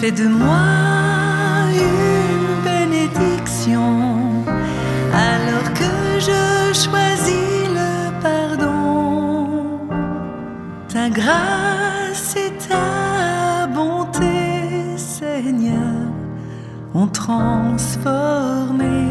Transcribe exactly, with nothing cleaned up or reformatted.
Fais de moi une bénédiction, alors que je choisis le pardon. Ta grâce et ta bonté, Seigneur, ont transformé